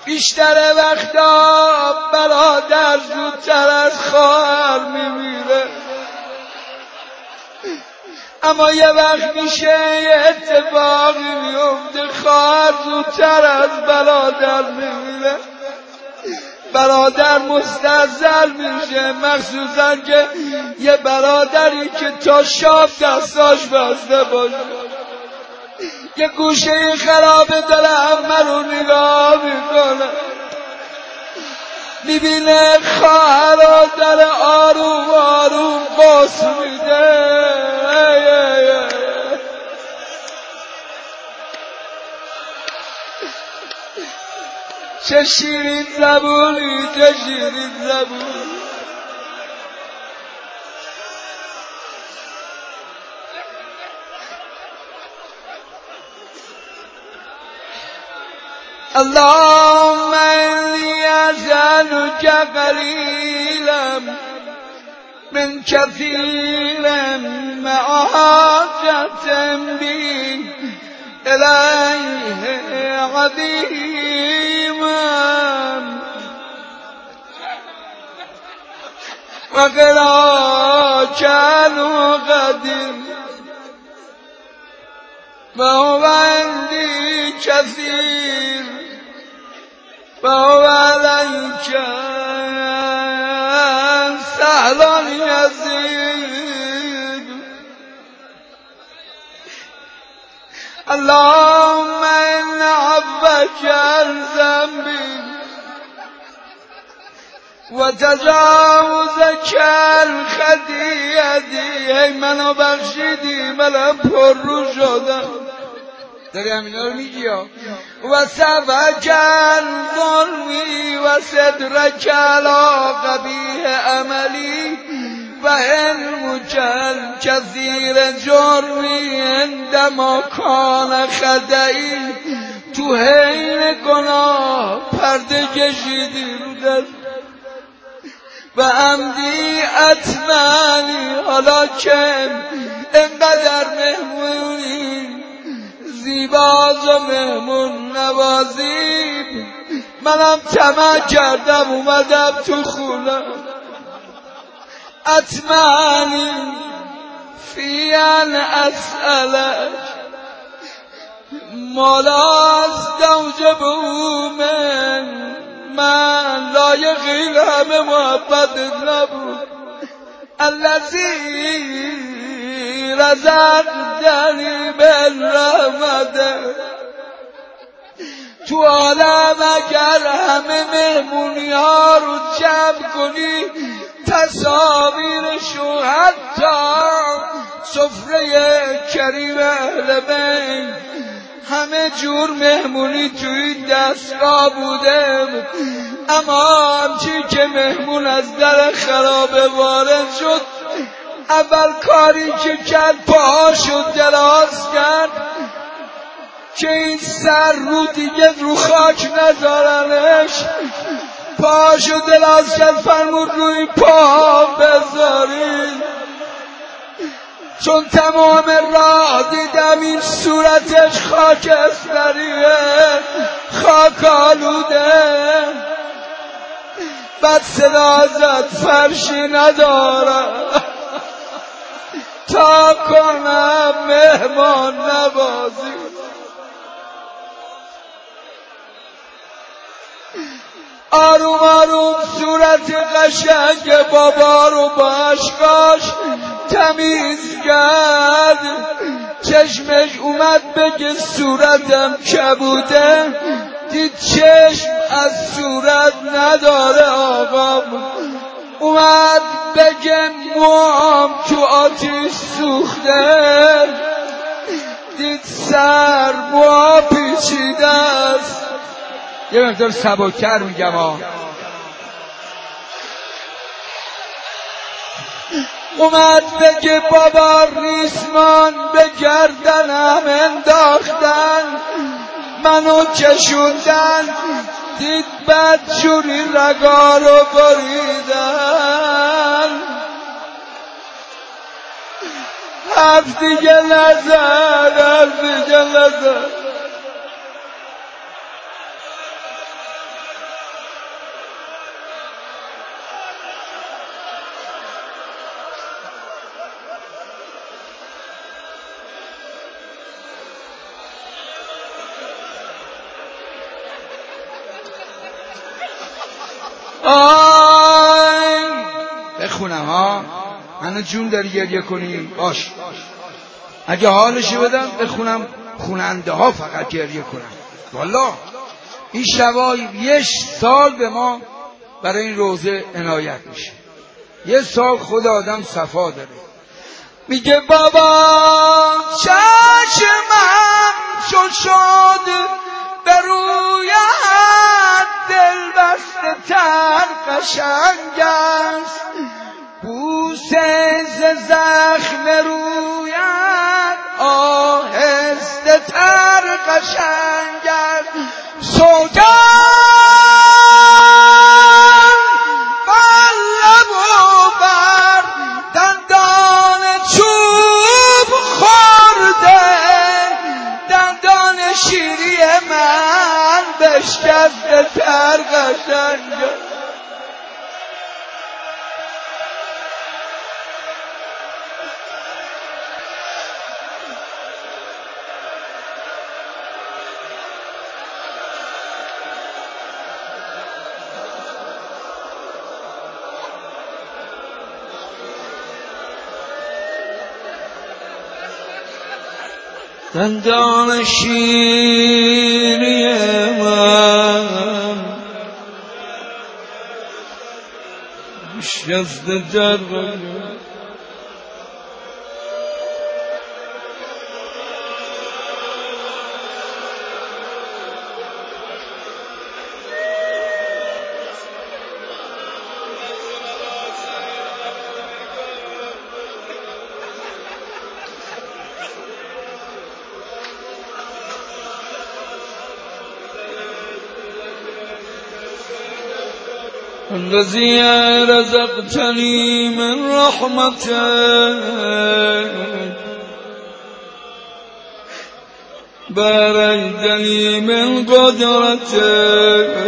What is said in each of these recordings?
بیشتر وقتا برادر زودتر از خواهر میمیره، اما یه وقت میشه یه اتفاقی میفته خواهر زودتر از برادر میمیره، برادر مستضعف میشه، مخصوصا که یه برادری که تا شب دستاش بسته باشه، یه گوشه خرابه داره همه رو نگاه میکنه، میبینه خواهر رو داره آروم آروم قص میده. چه شیرین زبونی، چه شیرین زبونی. اللهم إني أسألك قليلا من كثيرا مع حاجة بي إليه عظيما وقنا كانوا قديم وهو عندي كثير وهو عليك سهل يزيد. اللهم إن عفوك عن ذنبي وتجاوزك عن خطيئتي، ای منو بخشیدی منم پر رو شدم، داری همینا رو میگی ها. و صفحك عن ظلمی و صدرک علی قبیح عملی و علمک الکثیر جرمی عندما کان خطئی، تو حین گناه پرده کشیدی رو دست و عمدی اطمعنی، حالا که اینقدر مهمونی زیباز و مهمون نوازی، منم طمع کردم اومدم تو خونه، اطمعنی فی ان اسألک ما لا استوجب من لایقی همه محبت نبود، الذی رزقتنی بالرحمت. تو عالم اگر همه مهمونی ها رو جمع کنی، تصاویرشو، حتی سفره کریم اهل بیت، همه جور مهمونی توی دستگاه بوده، اما همچی که مهمون از در خرابه وارد شد، اول کاری که کرد پاهاشو دراز کرد که این سر رو دیگه رو خاک نذارنش، پاهاشو دراز کرد فرمود روی پاها بذارید، چون تمام راه دیدم این صورتش خاکستریه، خاک آلوده، بعد صدا زد فرشی ندارم تا کنم مهمان نوازی. آروم آروم صورت قشنگ بابا رو با اشکاش تمیز کرد، چشمش اومد بگه صورتم کبوده، دید چشم از صورت نداره آقا، اومد بگه موام تو آتیش سوخته، دید سر موها پیچیده است. یه مقدار سبکتر میگم ها. اومد بگه بابا ریسمان به گردنم انداختن، منو کشوندن، دید بدجوری رگا رو بریدن، حرف دیگه نزد، حرف دیگه نزد. آی بخونم ها، منو جون داری گریه کنی؟ باش، اگه حالشو بدم بخونم خوننده ها فقط گریه کنم. والا این شبای یه سال به ما برای این روزه عنایت میشه، یه سال خود آدم صفا داره. میگه بابا چشمم چون شد به رویت، دل بسته تر قشنگ است، بوسه ز زخم رویت آهسته تر قشنگ است. سوگند بر لب و بر دندان چوب خورده، دندان شیری من بشکسته تر قشنگ است. دندان شیری من شکسته تر الذي رزقتني من رحمتك، باركتني من قدرتك،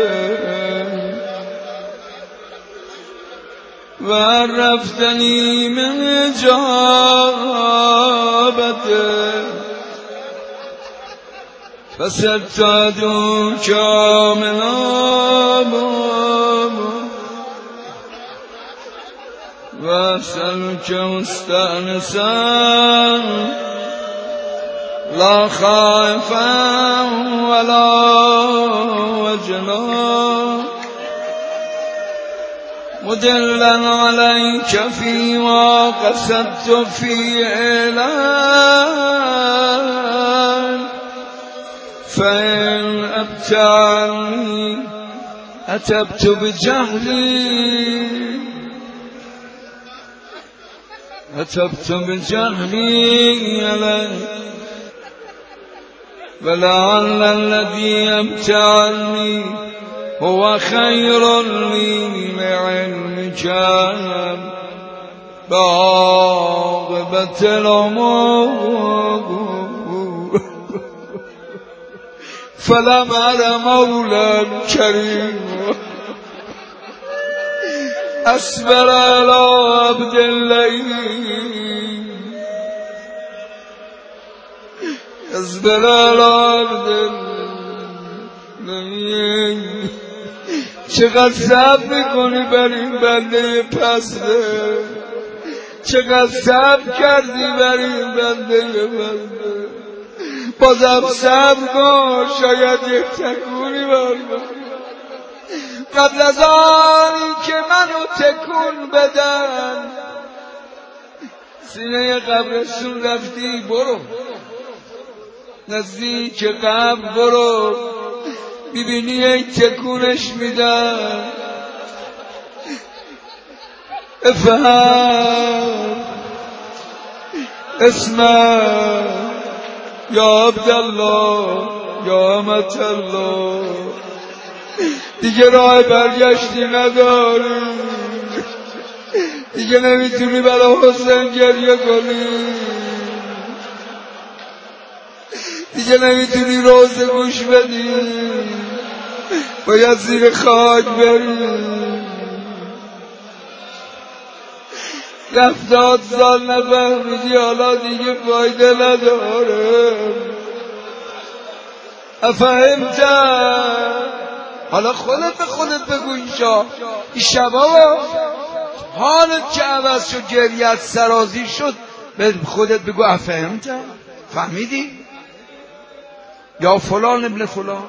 وعرفتني من إجابتك، فسدت عدوك من وأسألك مستأنسا لا خائفا ولا وجلا، مدلا عليك فيما قصدت فيه إليك، فإن أبتعني أتبت بجهلي، أتبت بجهلي عليك، ولعل الذي أمتعني هو خير لي لعلمك بعاقبة الأمور، فلم أر مولا كريم أصبر على عبد الليل، اصبر على عبد الليل. چقدر صبر میکنی بر این بنده پسته، چقدر صبر کردی بر این بنده پسته، بازم صبر کن، شاید یک تکونی برگرد. قبل از آنی که منو تکون بدن سینه قبرشون رفتی، برو نزدیک قبر برو، ببینی یک تکونش میدن. افهم اسمع یا عبدالله یا امت الله، دیگه راه برگشتی نداری، دیگه نمیتونی برای حسین گریه کنی، دیگه نمیتونی روزه گوش بدی، باید زیر خاک بری. 70 سال نفهمیدی، حالا دیگه فایده نداره. افهمت حالا خودت به خودت بگو اینجا این شبا حالت که عوض شد، گریت سرازیر شد، به خودت بگو افهمت، فهمیدی؟ یا فلان ابن فلان.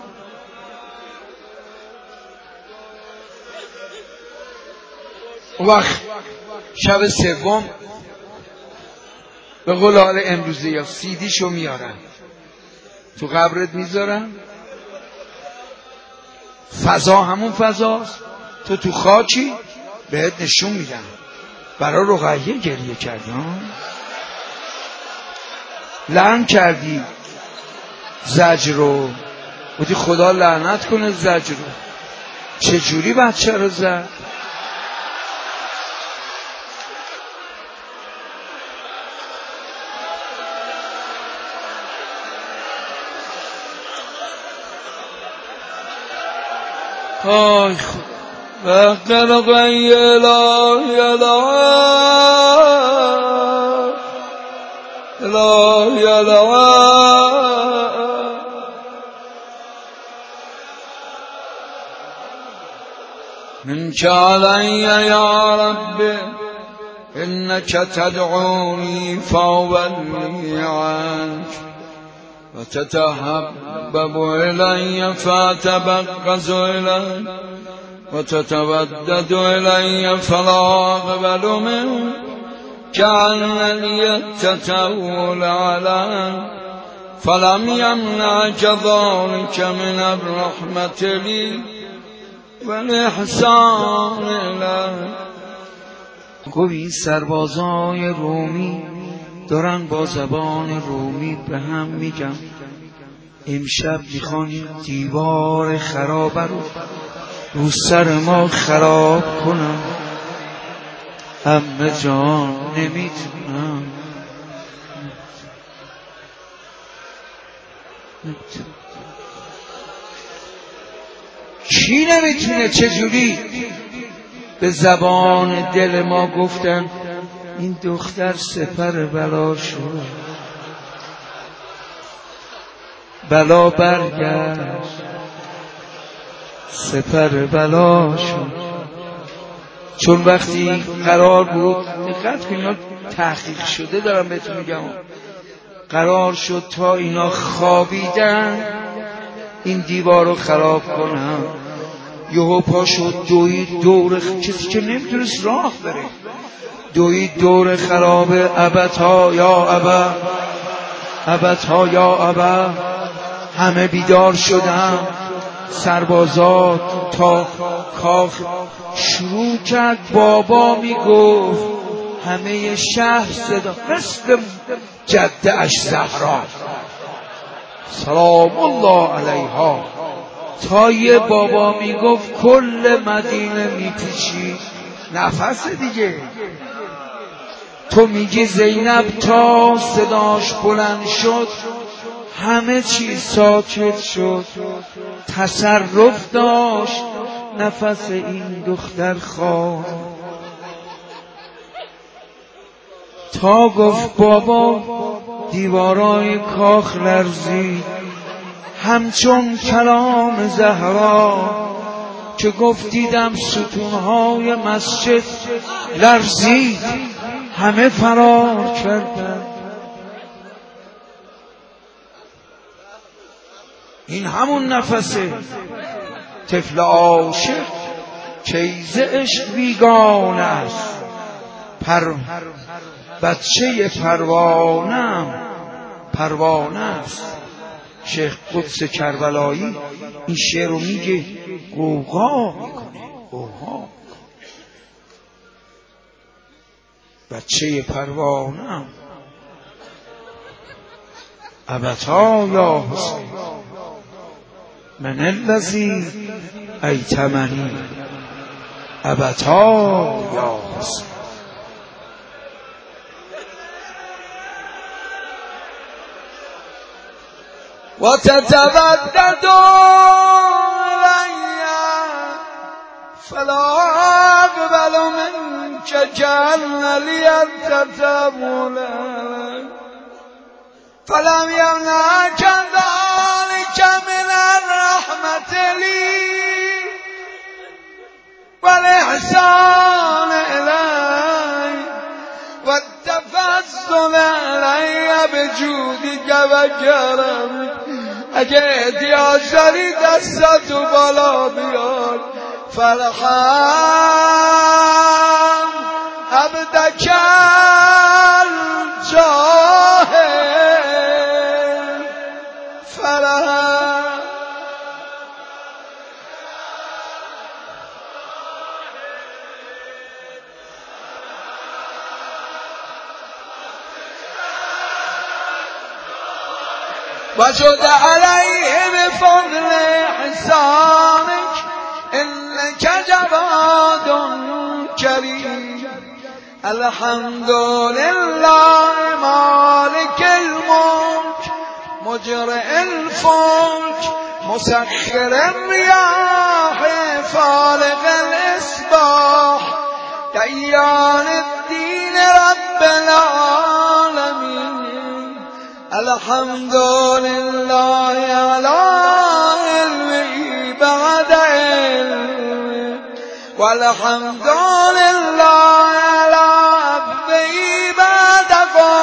وقت شب سوم به قول حال امروزه یا سیدیشو میارن تو قبرت میذارن، فضا همون فضاست، تو خاکی، بهت نشون میدن. برای رقیه گریه کردی، لعن کردی زجر رو، بودی خدا لعنت کنه زجر رو. چجوری بچه رو زد؟ آی خدا وقت غی الهی الهی الهی منك علي يا رب إنك تدعوني فأولي عنك وتتحبب إلي فأتبغض إليك وتتودد إلي فلا أقبل منك كأنني التتول عليك فلم يمنعك ذلك من الرحمة لي والإحسان إليك. گوی این سربازای رومی دارن با زبان رومی به هم میگن امشب میخوان دیوار خرابه رو سر ما خراب کنم، عمه جان نمیتونم. کی نمیتونه؟ چجوری؟ به زبان دل ما گفتن این دختر سپر بلا شد، بلا برگشت سپر بلا شد. چون وقتی قرار بود، دقت کنید اینا تحقیق شده دارم بهتون میگم، قرار شد تا اینا خوابیدن این دیوار رو خراب کنن، یهو پا شد دوید دور کسی که نمیتونست راه بره، دوید دور خرابه، ابتا یا ابا ابتا یا ابا. همه بیدار شدن، سربازات تا کاخ شروع کرد بابا میگفت، همه شهر صدا مثل جده اش زهرا سلام الله علیها، تا یه بابا میگفت کل مدینه میپیچید نفس دیگه. تو میگی زینب تا صداش بلند شد همه چیز ساکت شد، تصرف داشت نفس این دختر خواه، تا گفت بابا دیوارای کاخ لرزید همچون کلام زهرا که گفت دیدم ستونهای مسجد لرزید، همه فرار کردن. این همون نفسه طفل عاشق کیزه عشق بیگانه است، بچه پروانه است. شیخ قدس کربلایی این شعر رو میگه غوغا میکنه، غوغا بچه پروانه ابتا یا حسین من الذی ایتمنی ابتا یا حسین. وتتودد إلي فلا أقبل منك كأن لي التتول فلم يمنعك ذلك من الرحمة لي به جودی گوگرم اگه احتیاج داری دستتو بالا بیار فرحم عبدک الجاهل فرحم وجد عليه بفضل إحسانك إنك جواد كريم الحمد لله مالك الملك مجرئ الفلك مسخر الرياح فالق الإصباح ديان الدين رب العالمين الحمد لله على علمه بعد علمه والحمد لله على عفوه بعد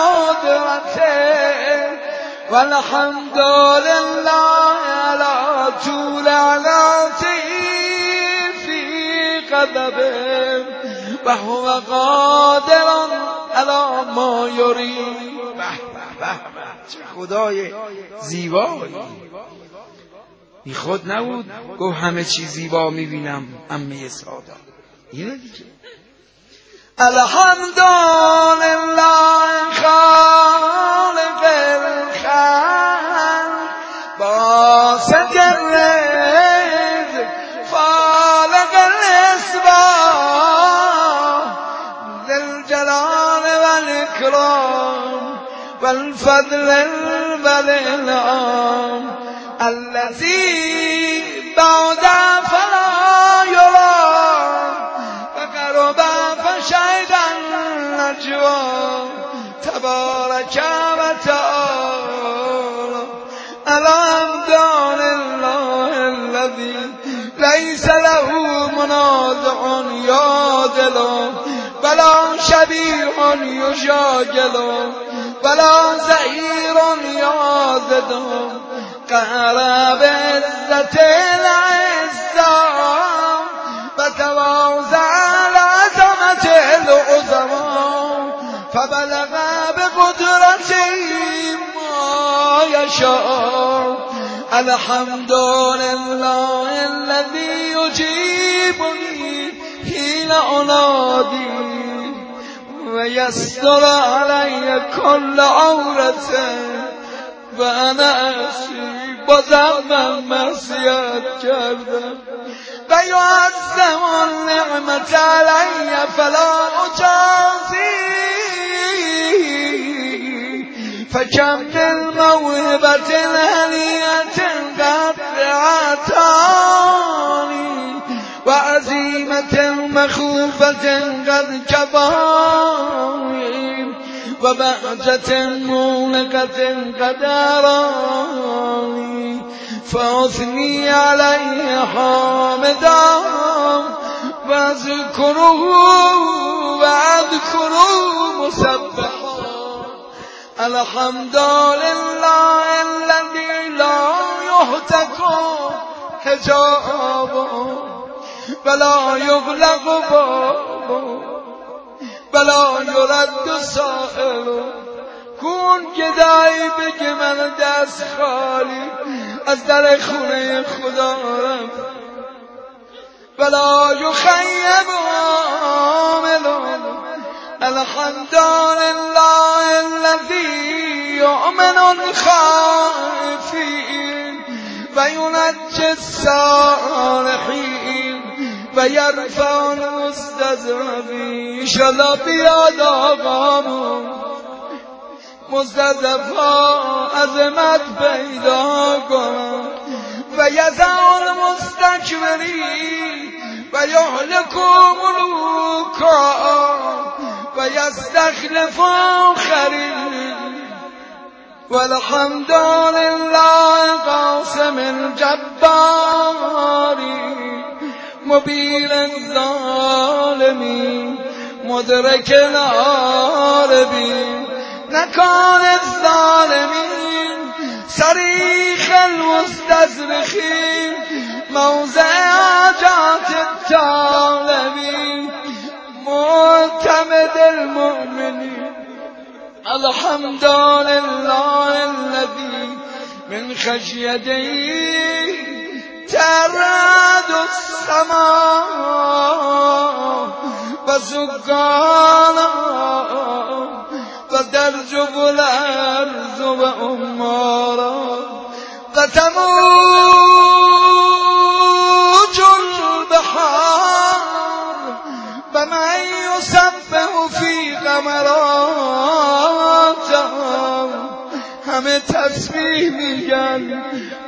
قدرته والحمد لله على طول عناته في غضبه وهو قادر على ما يريد. چه خدای زیبایی، بی خود نبود گفت همه چیز زیبا میبینم عمه سادا. اینه دیگه الحمدلله خالق الخلق باسط الرزق فالق الإصباح ذی الجلال والإكرام والفضل والإنعام الذي بعد فلا يرى وقرب فشهد النجوى تبارك وتعالى الحمد لله الذي ليس له منازع يعدل ولا شبيه يشاكل ولا زهير يعضد قهر بعزة العزة فتواضع لعظمة العظماء فبلغ بقدرته ما يشاء الحمد لله الذي يجيبني حين أنادي ويستر علي كل عورة وأنا أسيب بازم معصیت کردم ويعظم النعمة علي فلا أجازي فكم من موهبة هنيئة قد أعطاني وعزيمة مخوفة قد كفاني وبهجة مونقة قد أراني فأثني عليه حامدا واذكره واذكره مسبحا الحمد لله الذي لا يهتك حجابه ولا يغلق بابه ولا يرد سائله کون گدایی بگه من دست خالی از در خونه خدا رفت ولا يخيب عامل الحمد لله الذي يؤمن الخائفين وينجي الصالحين ويرفع المستضعفين انشاءالله بیاد آقامون مستضعفا عظمت پیدا کن و یضع المستکبرین و یهلک ملوکا و یستخلف آخرین والحمد لله قاسم الجبار مبين الظالمين مدرك العاربين نکان الظالمین صریخ المستصرخین موضع حاجات الطالبین معتمد المؤمنین الحمد لله الذي من خشيته ترعد السماء وسكانها وترجف الأرض وأمارا وتموج البحار ومن يسبح في غمراتها همه تسبیح میگن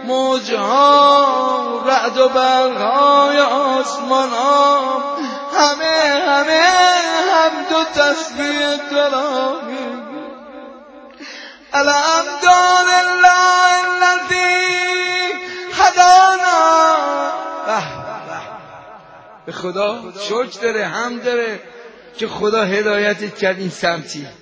موجها رعد و برقهای آسمان ها همه حمد و تسبیح دارن الحمد لله الذی هدانا به خدا شکر داره حمد داره که خدا هدایتت کرد این سمتی